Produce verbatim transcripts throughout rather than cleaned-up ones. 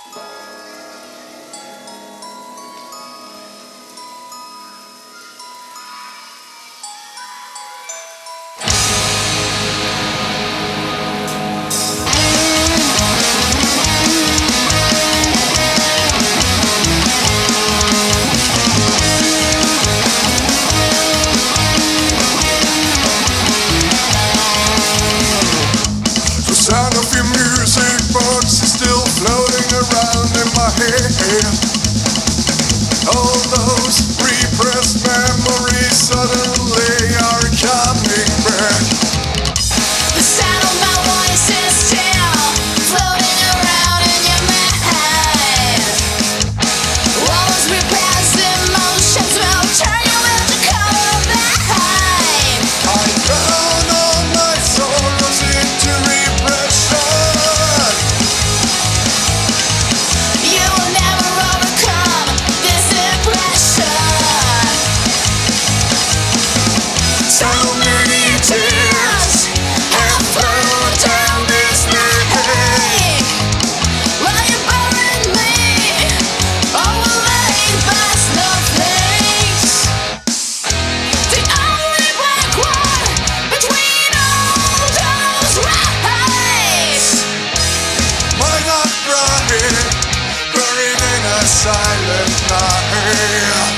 Sound of your music box is still floating around in my head. All those repressed memories suddenly are coming back. The sound of my voice is still floating around in your mind. All those repressed emotions will turn you into color behind. I drown all my sorrows into repression. You will never overcome this impression. So many tears have flowed down this lake. While you buried me, overlaid by snowflakes. The only black one between all those rays. Why not crying, buried in a silent night?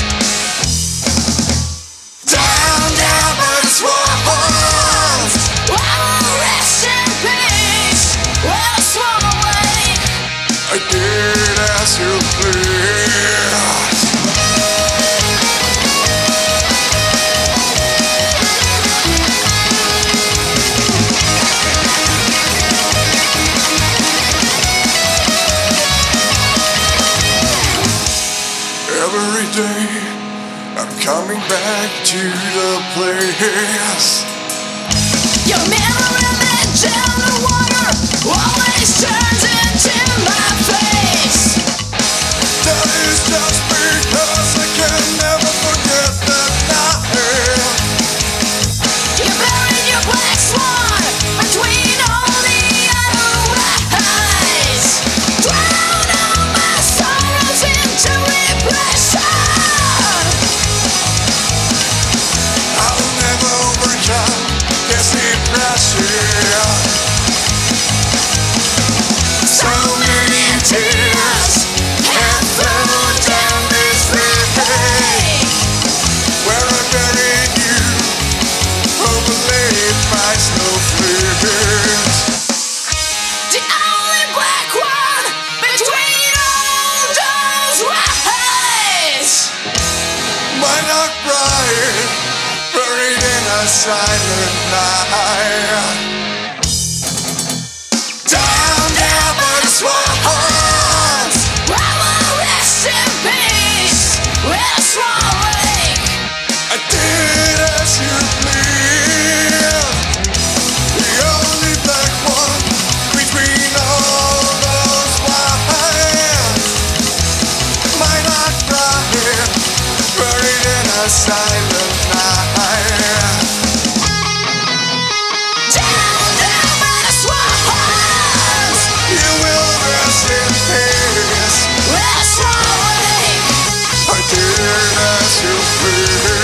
Down, down, but it's walls. I will rest in peace when I swim away. I did as you please. Every day I'm coming back to the place. Your mirror image in the water always turns into my face. That is just because I can never forget that night. You buried your black swan between all the other eyes. Drown all my sorrows into repression. I'll never overcome this impression. So many tears have flowed down this lake, where I buried you, overlaid by snowflakes. The only black one between all those eyes. Why not crying, buried in a silent night? Down, down, but it's walls. I will rest in peace with a small lake. I did as you please. The only black one between all those lines. Why not crying, buried in a silent night? Down, down by the swamps You will rest in peace. with a small lake. I did as you please.